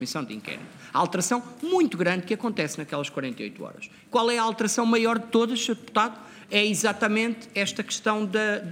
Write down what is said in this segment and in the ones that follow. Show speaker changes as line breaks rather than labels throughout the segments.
comissão de inquérito. A alteração muito grande que acontece naquelas 48 horas. Qual é a alteração maior de todas, Sr. Deputado? É exatamente esta questão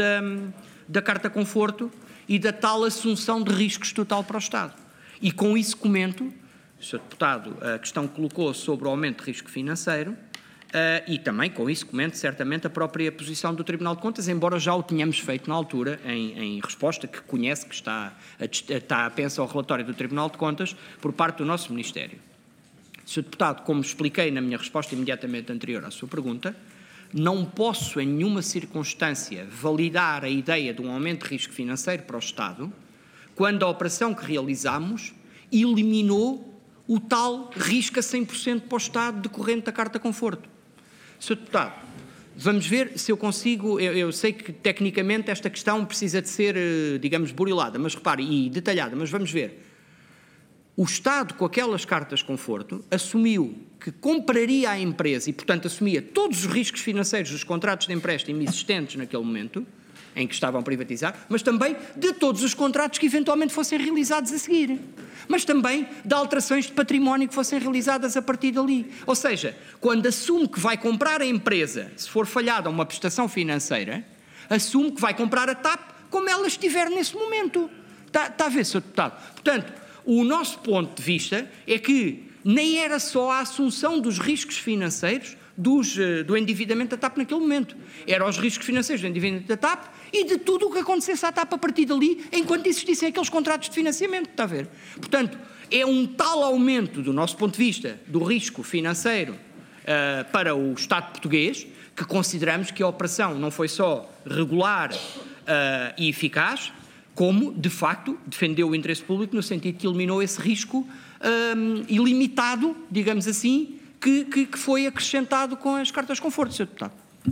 da carta conforto e da tal assunção de riscos total para o Estado. E com isso comento, Sr. Deputado, a questão que colocou sobre o aumento de risco financeiro, e também com isso comento certamente a própria posição do Tribunal de Contas, embora já o tenhamos feito na altura, em resposta que conhece, que está apensa ao relatório do Tribunal de Contas, por parte do nosso Ministério. Sr. Deputado, como expliquei na minha resposta imediatamente anterior à sua pergunta, não posso em nenhuma circunstância validar a ideia de um aumento de risco financeiro para o Estado, quando a operação que realizamos eliminou o tal risco a 100% para o Estado decorrente da Carta Conforto. Sr. Deputado, vamos ver se eu consigo, eu sei que tecnicamente esta questão precisa de ser, digamos, burilada, mas repare, e detalhada, mas vamos ver. O Estado, com aquelas cartas conforto, assumiu que compraria a empresa e, portanto, assumia todos os riscos financeiros dos contratos de empréstimo existentes naquele momento, em que estavam a privatizar, mas também de todos os contratos que eventualmente fossem realizados a seguir. Mas também de alterações de património que fossem realizadas a partir dali. Ou seja, quando assume que vai comprar a empresa, se for falhada uma prestação financeira, assume que vai comprar a TAP como ela estiver nesse momento. Está a ver, Sr. Deputado? Portanto, o nosso ponto de vista é que nem era só a assunção dos riscos financeiros do endividamento da TAP naquele momento. Eram os riscos financeiros do endividamento da TAP e de tudo o que acontecesse à TAP a partir dali, enquanto existissem aqueles contratos de financiamento, está a ver? Portanto, é um tal aumento, do nosso ponto de vista, do risco financeiro para o Estado português, que consideramos que a operação não foi só regular e eficaz, como, de facto, defendeu o interesse público no sentido que eliminou esse risco ilimitado, digamos assim, que foi acrescentado com as cartas conforto, Sr. Deputado.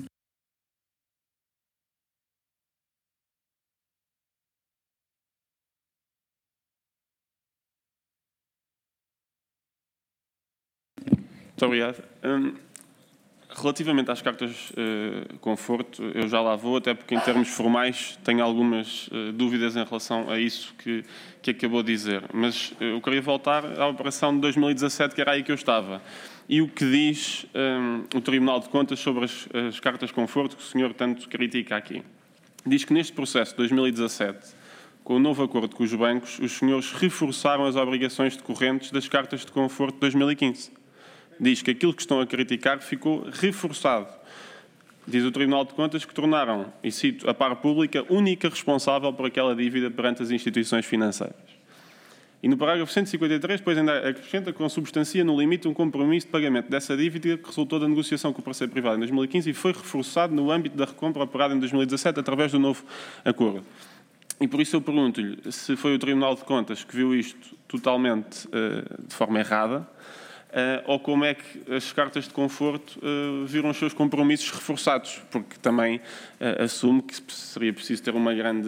Muito obrigado. Relativamente às cartas conforto, eu já lá vou, até porque em termos formais tenho algumas dúvidas em relação a isso que acabou de dizer. Mas eu queria voltar à operação de 2017, que era aí que eu estava. E o que diz o Tribunal de Contas sobre as cartas conforto que o senhor tanto critica aqui. Diz que neste processo de 2017, com o novo acordo com os bancos, os senhores reforçaram as obrigações decorrentes das cartas de conforto de 2015. Diz que aquilo que estão a criticar ficou reforçado. Diz o Tribunal de Contas que tornaram, e cito, a par pública única responsável por aquela dívida perante as instituições financeiras. E no parágrafo 153, depois ainda acrescenta que consubstancia no limite um compromisso de pagamento dessa dívida que resultou da negociação com o parceiro privado em 2015 e foi reforçado no âmbito da recompra operada em 2017 através do novo acordo. E por isso eu pergunto-lhe se foi o Tribunal de Contas que viu isto totalmente de forma errada, ou como é que as cartas de conforto viram os seus compromissos reforçados, porque também assumo que seria preciso ter uma grande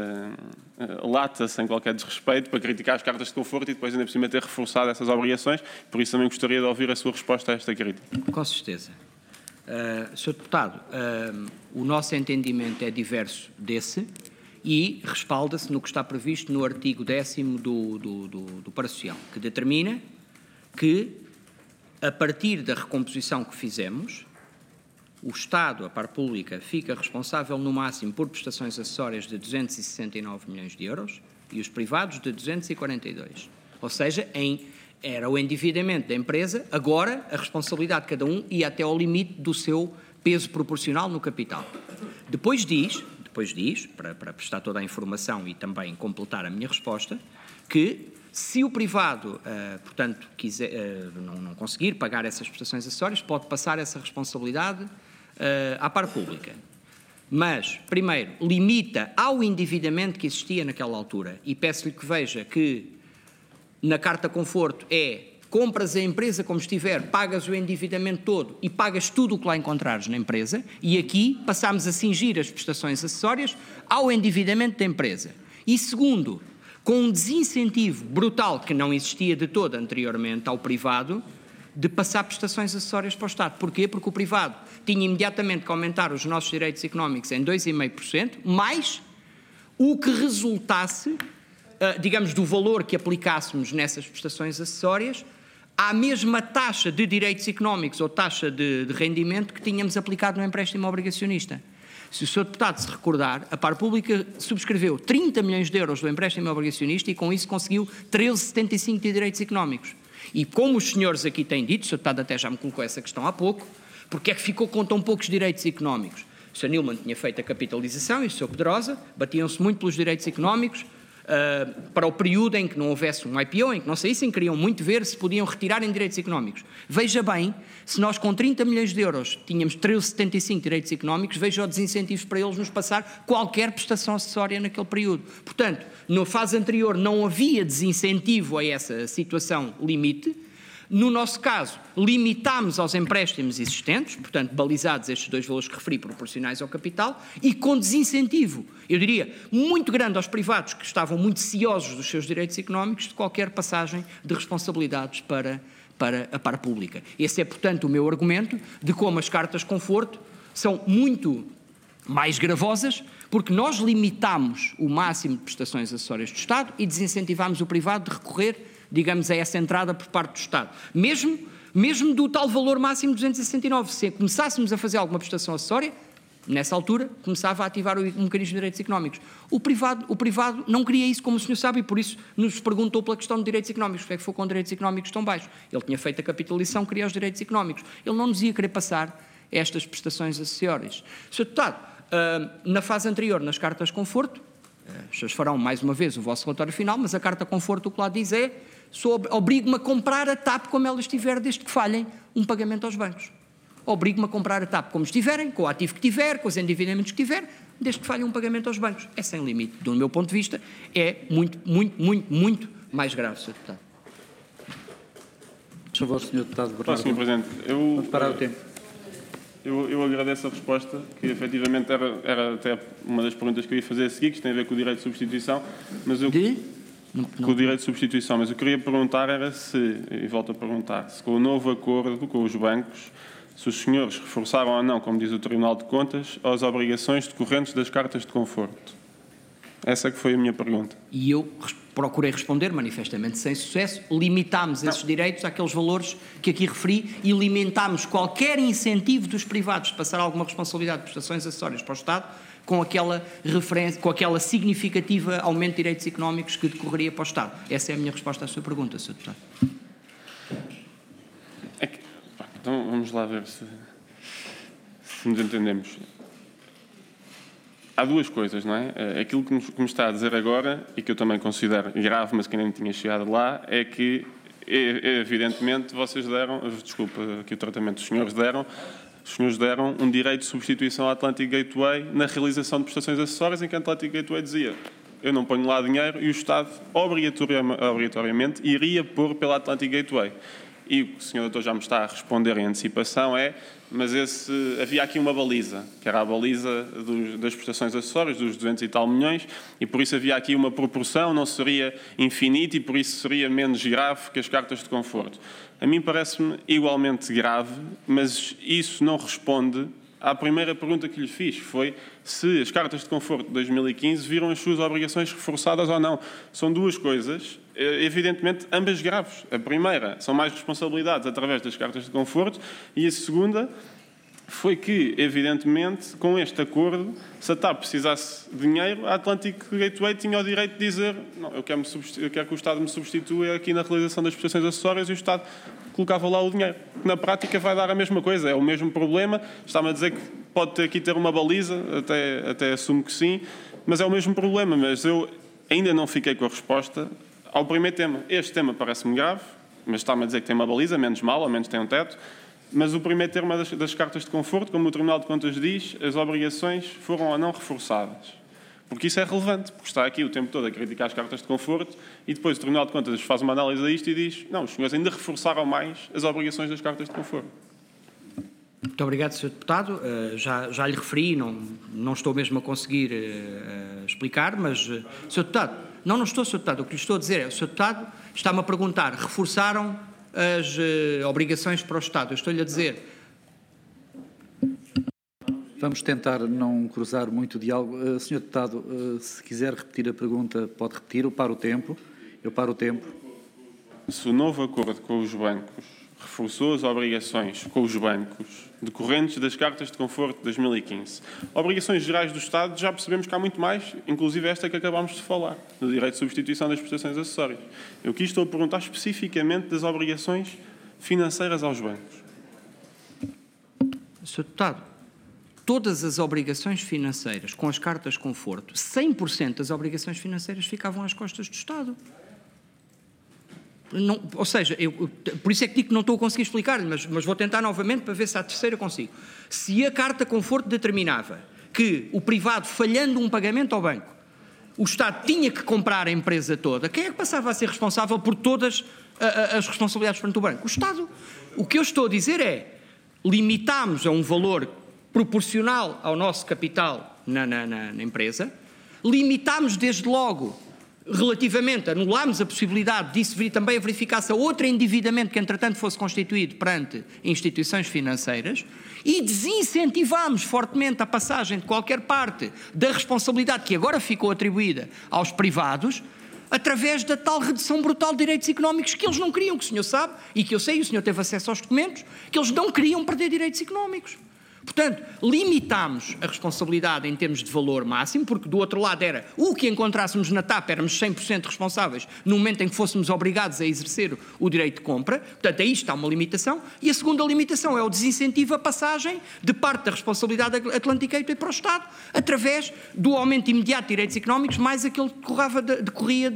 lata, sem qualquer desrespeito, para criticar as cartas de conforto e depois ainda por cima ter reforçado essas obrigações. Por isso também gostaria de ouvir a sua resposta a esta crítica.
Com certeza. Sr. Deputado, o nosso entendimento é diverso desse e respalda-se no que está previsto no artigo 10º do Para Social, que determina que a partir da recomposição que fizemos, o Estado, a par pública, fica responsável no máximo por prestações acessórias de 269 milhões de euros e os privados de 242. Ou seja, era o endividamento da empresa, agora a responsabilidade de cada um ia até ao limite do seu peso proporcional no capital. Depois diz, para prestar toda a informação e também completar a minha resposta, que se o privado, portanto, não conseguir pagar essas prestações acessórias, pode passar essa responsabilidade à par pública. Mas, primeiro, limita ao endividamento que existia naquela altura e peço-lhe que veja que na carta conforto compras a empresa como estiver, pagas o endividamento todo e pagas tudo o que lá encontrares na empresa e aqui passamos a cingir as prestações acessórias ao endividamento da empresa. E segundo, com um desincentivo brutal que não existia de todo anteriormente ao privado, de passar prestações acessórias para o Estado. Porquê? Porque o privado tinha imediatamente que aumentar os nossos direitos económicos em 2,5%, mais o que resultasse digamos, do valor que aplicássemos nessas prestações acessórias à mesma taxa de direitos económicos ou taxa de rendimento que tínhamos aplicado no empréstimo obrigacionista. Se o Sr. Deputado se recordar, a Par Pública subscreveu 30 milhões de euros do empréstimo obrigacionista e com isso conseguiu 13,75 de direitos económicos. E como os senhores aqui têm dito, o Sr. Deputado até já me colocou essa questão há pouco, porque é que ficou com tão poucos direitos económicos? O Sr. Nilman tinha feito a capitalização e o Sr. Pedrosa batiam-se muito pelos direitos económicos para o período em que não houvesse um IPO, em que não saíssem, queriam muito ver se podiam retirar em direitos económicos. Veja bem, se nós com 30 milhões de euros tínhamos 13,75 direitos económicos, veja os desincentivos para eles nos passar qualquer prestação acessória naquele período. Portanto, na fase anterior não havia desincentivo a essa situação limite. No nosso caso, limitámos aos empréstimos existentes, portanto, balizados estes dois valores que referi, proporcionais ao capital, e com desincentivo, eu diria, muito grande aos privados que estavam muito ciosos dos seus direitos económicos de qualquer passagem de responsabilidades para a Par Pública. Esse é, portanto, o meu argumento de como as cartas conforto são muito mais gravosas, porque nós limitamos o máximo de prestações acessórias do Estado e desincentivamos o privado de recorrer, digamos, a essa entrada por parte do Estado. Mesmo do tal valor máximo de 269, se começássemos a fazer alguma prestação acessória, nessa altura começava a ativar o mecanismo de direitos económicos. O privado não queria isso, como o senhor sabe, e por isso nos perguntou pela questão de direitos económicos, porque é que foi com direitos económicos tão baixos. Ele tinha feito a capitalização, queria os direitos económicos. Ele não nos ia querer passar estas prestações acessórias. Sr. Deputado, na fase anterior, nas cartas conforto, os senhores farão mais uma vez o vosso relatório final, mas a carta conforto o que lá diz é: obrigo-me a comprar a TAP como ela estiver, desde que falhem um pagamento aos bancos. Obrigo-me a comprar a TAP como estiverem, com o ativo que tiver, com os endividamentos que tiver, desde que falhem um pagamento aos bancos. É sem limite. Do meu ponto de vista, é muito mais grave, Sr. Deputado.
Por favor, Sr. Deputado Bernardo.
Sr. Presidente,
Vou parar o tempo.
Eu agradeço a resposta, que efetivamente era até uma das perguntas que eu ia fazer a seguir, que tem a ver com o direito de substituição, mas eu... Com o direito de substituição, mas eu queria perguntar era se, e volto a perguntar, se com o novo acordo com os bancos, se os senhores reforçaram ou não, como diz o Tribunal de Contas, as obrigações decorrentes das cartas de conforto. Essa que foi a minha pergunta.
E eu procurei responder, manifestamente sem sucesso, limitámos esses direitos àqueles valores que aqui referi e limitámos qualquer incentivo dos privados de passar alguma responsabilidade de prestações acessórias para o Estado com aquela referência, com aquela significativa aumento de direitos económicos que decorreria para o Estado. Essa é a minha resposta à sua pergunta, Sr. Deputado.
Então vamos lá ver se nos entendemos. Há duas coisas, não é? Aquilo que me está a dizer agora, e que eu também considero grave, mas que nem tinha chegado lá, é que, evidentemente, vocês deram, desculpa, que o tratamento dos senhores deram, os senhores deram um direito de substituição à Atlantic Gateway na realização de prestações acessórias, em que a Atlantic Gateway dizia: eu não ponho lá dinheiro, e o Estado obrigatoriamente iria pôr pela Atlantic Gateway. E o que o Sr. Doutor já me está a responder em antecipação mas havia aqui uma baliza, que era a baliza das prestações acessórias, dos 200 e tal milhões, e por isso havia aqui uma proporção, não seria infinito, e por isso seria menos grave que as cartas de conforto. A mim parece-me igualmente grave, mas isso não responde à primeira pergunta que lhe fiz, foi se as cartas de conforto de 2015 viram as suas obrigações reforçadas ou não. São duas coisas, evidentemente, ambas graves. A primeira são mais responsabilidades através das cartas de conforto e a segunda foi que, evidentemente, com este acordo, se a TAP precisasse de dinheiro, a Atlantic Gateway tinha o direito de dizer: não, eu quero que o Estado me substitua aqui na realização das prestações acessórias, e o Estado colocava lá o dinheiro. Na prática vai dar a mesma coisa, é o mesmo problema. Está-me a dizer que pode aqui ter uma baliza, até assumo que sim, mas é o mesmo problema. Mas eu ainda não fiquei com a resposta ao primeiro tema. Este tema parece-me grave, mas está-me a dizer que tem uma baliza, menos mal, ao menos tem um teto. Mas o primeiro termo das cartas de conforto, como o Tribunal de Contas diz, as obrigações foram ou não reforçadas. Porque isso é relevante, porque está aqui o tempo todo a criticar as cartas de conforto e depois o Tribunal de Contas faz uma análise a isto e diz: não, os senhores ainda reforçaram mais as obrigações das cartas de conforto.
Muito obrigado, Sr. Deputado. Já lhe referi, não estou mesmo a conseguir explicar, mas, Sr. Deputado, não estou, Sr. Deputado, o que lhe estou a dizer é: o Sr. Deputado está-me a perguntar, reforçaram as obrigações para o Estado. Eu estou-lhe a dizer...
Vamos tentar não cruzar muito o diálogo. Sr. Deputado, se quiser repetir a pergunta, pode repetir. Eu paro o tempo.
Se o novo acordo com os bancos reforçou as obrigações com os bancos decorrentes das cartas de conforto de 2015, obrigações gerais do Estado, já percebemos que há muito mais, inclusive esta que acabámos de falar, do direito de substituição das prestações acessórias. Eu aqui estou a perguntar especificamente das obrigações financeiras aos bancos.
Sr. Deputado, todas as obrigações financeiras com as cartas de conforto, 100% das obrigações financeiras ficavam às costas do Estado. Não, ou seja, por isso é que digo que não estou a conseguir explicar-lhe, mas vou tentar novamente para ver se à terceira consigo. Se a carta de conforto determinava que o privado, falhando um pagamento ao banco, o Estado tinha que comprar a empresa toda, quem é que passava a ser responsável por todas as responsabilidades perante o banco? O Estado. O que eu estou a dizer é, limitámos a um valor proporcional ao nosso capital na empresa, limitámos desde logo, relativamente, anulámos a possibilidade disso vir também a verificar-se a outro endividamento que entretanto fosse constituído perante instituições financeiras e desincentivámos fortemente a passagem de qualquer parte da responsabilidade que agora ficou atribuída aos privados através da tal redução brutal de direitos económicos que eles não queriam, que o senhor sabe, e que eu sei, e o senhor teve acesso aos documentos, que eles não queriam perder direitos económicos. Portanto, limitámos a responsabilidade em termos de valor máximo, porque do outro lado era o que encontrássemos na TAP, éramos 100% responsáveis no momento em que fôssemos obrigados a exercer o direito de compra. Portanto, aí está uma limitação. E a segunda limitação é o desincentivo à passagem de parte da responsabilidade Atlantic Gateway para o Estado, através do aumento imediato de direitos económicos, mais aquele que decorria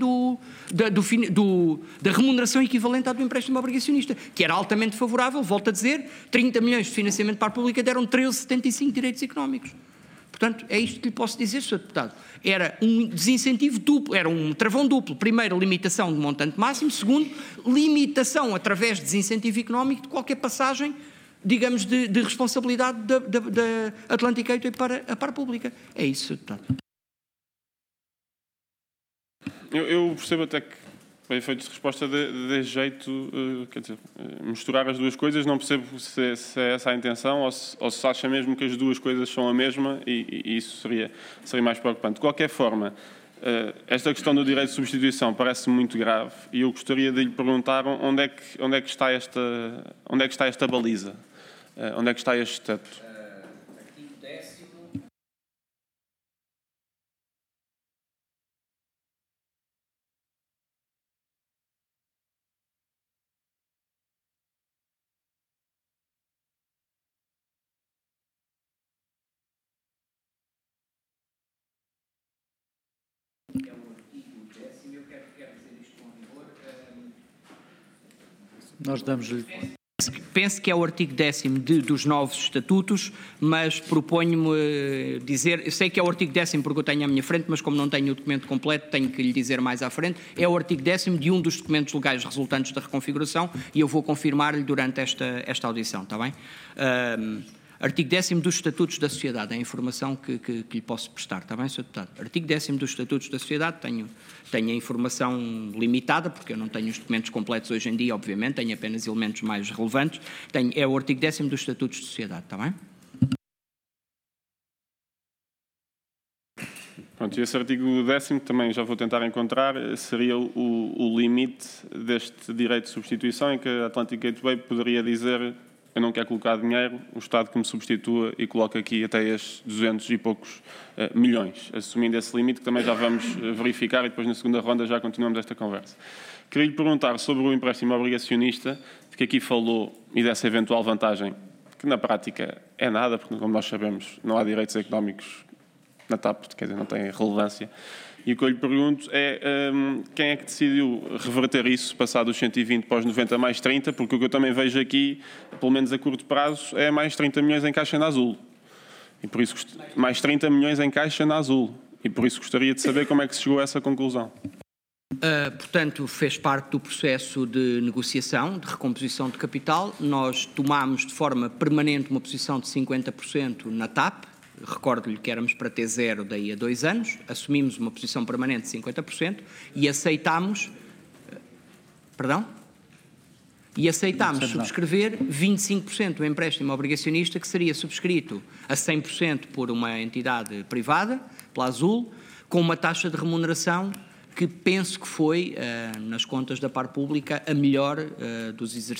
da remuneração equivalente à do empréstimo obrigacionista, que era altamente favorável, volto a dizer, 30 milhões de financiamento para a pública deram 13,75 direitos económicos. Portanto, é isto que lhe posso dizer, Sr. Deputado. Era um desincentivo duplo, era um travão duplo. Primeiro, limitação do montante máximo. Segundo, limitação através de desincentivo económico de qualquer passagem, digamos, de responsabilidade da Atlantic Gateway para a pública. É isso, Sr. Deputado.
Eu percebo até que, para efeitos de resposta, de jeito, quer dizer, misturar as duas coisas, não percebo se é essa a intenção ou se acha mesmo que as duas coisas são a mesma e isso seria mais preocupante. De qualquer forma, esta questão do direito de substituição parece muito grave e eu gostaria de lhe perguntar onde é que está esta baliza, onde é que está este teto?
Artigo 10º. É o artigo 10º, eu quero dizer isto com rigor.
Nós damos-lhe...
Penso que é o artigo 10º dos novos estatutos, mas proponho-me dizer, eu sei que é o artigo 10º porque eu tenho à minha frente, mas como não tenho o documento completo, tenho que lhe dizer mais à frente, é o artigo 10º de um dos documentos legais resultantes da reconfiguração e eu vou confirmar-lhe durante esta audição, está bem? Artigo 10º dos Estatutos da Sociedade, é a informação que lhe posso prestar, está bem, Sr. Deputado? Artigo 10º dos Estatutos da Sociedade, tenho a informação limitada, porque eu não tenho os documentos completos hoje em dia, obviamente, tenho apenas elementos mais relevantes, é o artigo 10º dos Estatutos da Sociedade, está bem?
Pronto, e esse artigo 10º também já vou tentar encontrar, seria o limite deste direito de substituição em que a Atlantic Gateway poderia dizer: eu não quero colocar dinheiro, o Estado que me substitua e coloca aqui até estes 200 e poucos milhões, assumindo esse limite que também já vamos verificar e depois na segunda ronda já continuamos esta conversa. Queria lhe perguntar sobre o empréstimo obrigacionista, de que aqui falou, e dessa eventual vantagem, que na prática é nada, porque como nós sabemos não há direitos económicos na TAP, quer dizer, não tem relevância. E o que eu lhe pergunto é quem é que decidiu reverter isso, passado os 120 para os 90 mais 30, porque o que eu também vejo aqui, pelo menos a curto prazo, é mais 30 milhões em caixa na Azul. E por isso, mais 30 milhões em caixa na Azul. E por isso gostaria de saber como é que se chegou a essa conclusão.
Portanto, fez parte do processo de negociação, de recomposição de capital. Nós tomámos de forma permanente uma posição de 50% na TAP. Recordo-lhe que éramos para ter zero daí a 2 anos, assumimos uma posição permanente de 50% e aceitámos... Perdão? E aceitámos subscrever 25% do empréstimo obrigacionista, que seria subscrito a 100% por uma entidade privada, pela Azul, com uma taxa de remuneração que penso que foi, nas contas da par pública, a melhor dos exercícios